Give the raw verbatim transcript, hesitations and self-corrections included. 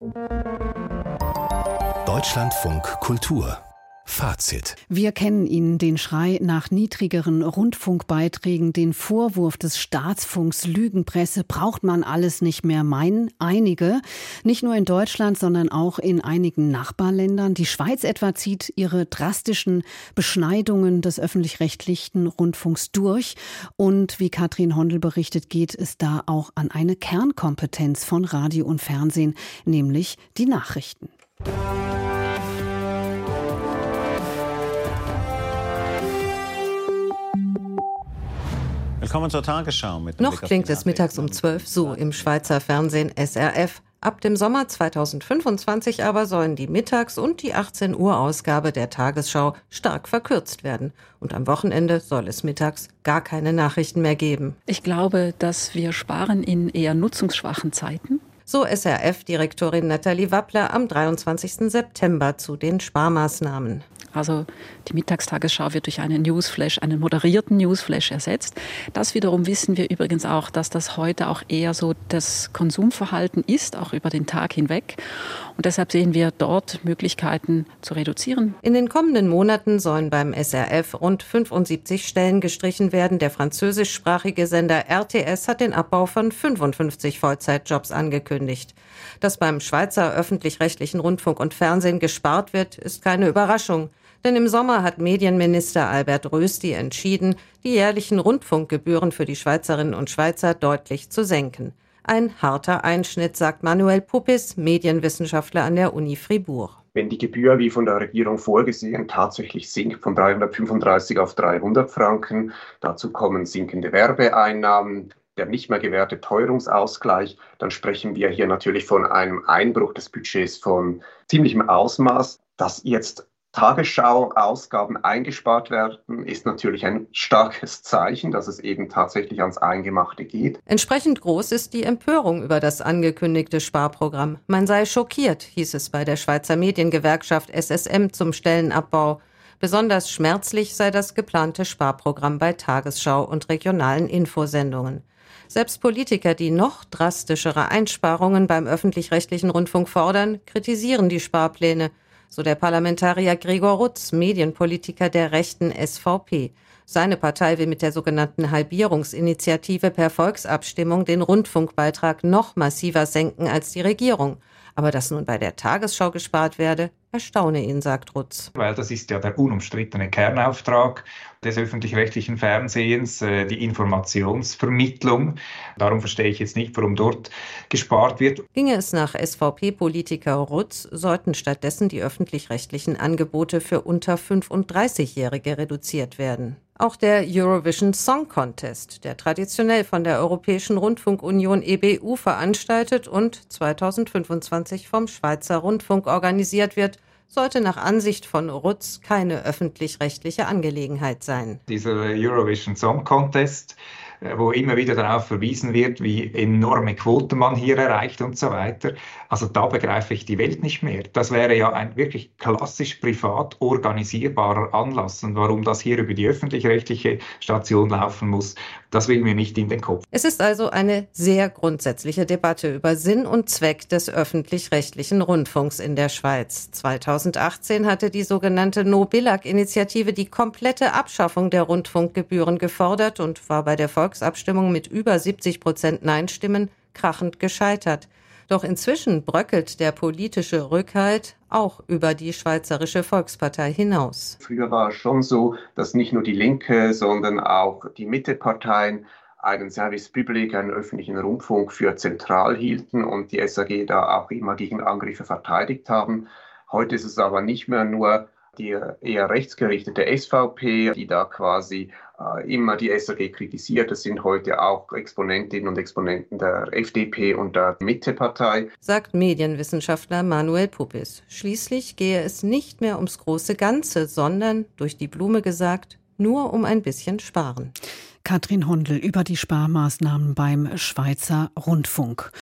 Deutschlandfunk Kultur Fazit. Wir kennen ihn, den Schrei nach niedrigeren Rundfunkbeiträgen, den Vorwurf des Staatsfunks, Lügenpresse, braucht man alles nicht mehr, meinen einige. Nicht nur in Deutschland, sondern auch in einigen Nachbarländern. Die Schweiz etwa zieht ihre drastischen Beschneidungen des öffentlich-rechtlichen Rundfunks durch. Und wie Katrin Hondel berichtet, geht es da auch an eine Kernkompetenz von Radio und Fernsehen, nämlich die Nachrichten. Willkommen zur Tagesschau. Mit Noch klingt es mittags um zwölf so im Schweizer Fernsehen S R F. Ab dem Sommer zweitausendfünfundzwanzig aber sollen die Mittags- und die achtzehn Uhr Ausgabe der Tagesschau stark verkürzt werden. Und am Wochenende soll es mittags gar keine Nachrichten mehr geben. Ich glaube, dass wir sparen in eher nutzungsschwachen Zeiten. So S R F-Direktorin Nathalie Wappler am dreiundzwanzigsten September zu den Sparmaßnahmen. Also die Mittagstagesschau wird durch einen Newsflash, einen moderierten Newsflash ersetzt. Das wiederum wissen wir übrigens auch, dass das heute auch eher so das Konsumverhalten ist, auch über den Tag hinweg. Und deshalb sehen wir dort Möglichkeiten zu reduzieren. In den kommenden Monaten sollen beim S R F rund fünfundsiebzig Stellen gestrichen werden. Der französischsprachige Sender R T S hat den Abbau von fünfundfünfzig Vollzeitjobs angekündigt. Dass beim Schweizer öffentlich-rechtlichen Rundfunk und Fernsehen gespart wird, ist keine Überraschung. Denn im Sommer hat Medienminister Albert Rösti entschieden, die jährlichen Rundfunkgebühren für die Schweizerinnen und Schweizer deutlich zu senken. Ein harter Einschnitt, sagt Manuel Puppis, Medienwissenschaftler an der Uni Fribourg. Wenn die Gebühr, wie von der Regierung vorgesehen, tatsächlich sinkt von dreihundertfünfunddreißig auf dreihundert Franken, dazu kommen sinkende Werbeeinnahmen, der nicht mehr gewährte Teuerungsausgleich, dann sprechen wir hier natürlich von einem Einbruch des Budgets von ziemlichem Ausmaß. Dass jetzt Tagesschau-Ausgaben eingespart werden, ist natürlich ein starkes Zeichen, dass es eben tatsächlich ans Eingemachte geht. Entsprechend groß ist die Empörung über das angekündigte Sparprogramm. Man sei schockiert, hieß es bei der Schweizer Mediengewerkschaft S S M zum Stellenabbau. Besonders schmerzlich sei das geplante Sparprogramm bei Tagesschau und regionalen Infosendungen. Selbst Politiker, die noch drastischere Einsparungen beim öffentlich-rechtlichen Rundfunk fordern, kritisieren die Sparpläne. So der Parlamentarier Gregor Rutz, Medienpolitiker der rechten S V P. Seine Partei will mit der sogenannten Halbierungsinitiative per Volksabstimmung den Rundfunkbeitrag noch massiver senken als die Regierung. Aber dass nun bei der Tagesschau gespart werde, erstaune ihn, sagt Rutz. Weil das ist ja der unumstrittene Kernauftrag des öffentlich-rechtlichen Fernsehens, die Informationsvermittlung. Darum verstehe ich jetzt nicht, warum dort gespart wird. Ginge es nach S V P-Politiker Rutz, sollten stattdessen die öffentlich-rechtlichen Angebote für unter fünfunddreißigjährige reduziert werden. Auch der Eurovision Song Contest, der traditionell von der Europäischen Rundfunkunion E B U veranstaltet und zweitausendfünfundzwanzig vom Schweizer Rundfunk organisiert wird, sollte nach Ansicht von Rutz keine öffentlich-rechtliche Angelegenheit sein. Dieser Eurovision Song Contest, wo immer wieder darauf verwiesen wird, wie enorme Quoten man hier erreicht und so weiter. Also da begreife ich die Welt nicht mehr. Das wäre ja ein wirklich klassisch privat organisierbarer Anlass. Und warum das hier über die öffentlich-rechtliche Station laufen muss, das will mir nicht in den Kopf. Es ist also eine sehr grundsätzliche Debatte über Sinn und Zweck des öffentlich-rechtlichen Rundfunks in der Schweiz. zweitausendachtzehn hatte die sogenannte No-Billag-Initiative die komplette Abschaffung der Rundfunkgebühren gefordert und war bei der Volksabstimmung mit über siebzig Prozent Nein-Stimmen krachend gescheitert. Doch inzwischen bröckelt der politische Rückhalt auch über die Schweizerische Volkspartei hinaus. Früher war es schon so, dass nicht nur die Linke, sondern auch die Mitteparteien einen Service Public, einen öffentlichen Rundfunk für zentral hielten und die S A G da auch immer gegen Angriffe verteidigt haben. Heute ist es aber nicht mehr nur die eher rechtsgerichtete S V P, die da quasi äh, immer die S A G kritisiert. Es sind heute auch Exponentinnen und Exponenten der F D P und der Mittepartei, sagt Medienwissenschaftler Manuel Puppis. Schließlich gehe es nicht mehr ums große Ganze, sondern, durch die Blume gesagt, nur um ein bisschen sparen. Katrin Hondel über die Sparmaßnahmen beim Schweizer Rundfunk.